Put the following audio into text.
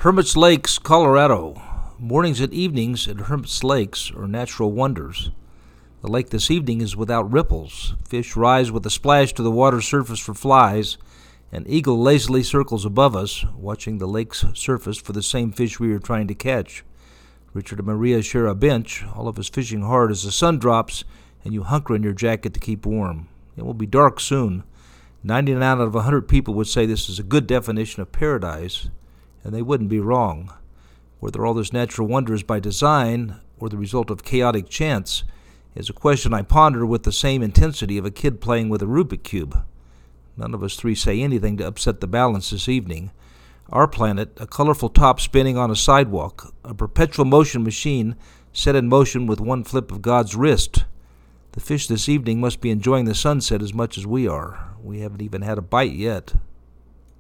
Hermit's Lakes, Colorado. Mornings and evenings at Hermit's Lakes are natural wonders. The lake this evening is without ripples. Fish rise with a splash to the water's surface for flies. An eagle lazily circles above us, watching the lake's surface for the same fish we are trying to catch. Richard and Maria share a bench, all of us fishing hard as the sun drops and you hunker in your jacket to keep warm. It will be dark soon. 99 out of 100 people would say this is a good definition of paradise, and they wouldn't be wrong. Whether all this natural wonder is by design or the result of chaotic chance is a question I ponder with the same intensity of a kid playing with a Rubik's Cube. None of us three say anything to upset the balance this evening. Our planet, a colorful top spinning on a sidewalk, a perpetual motion machine set in motion with one flip of God's wrist. The fish this evening must be enjoying the sunset as much as we are. We haven't even had a bite yet.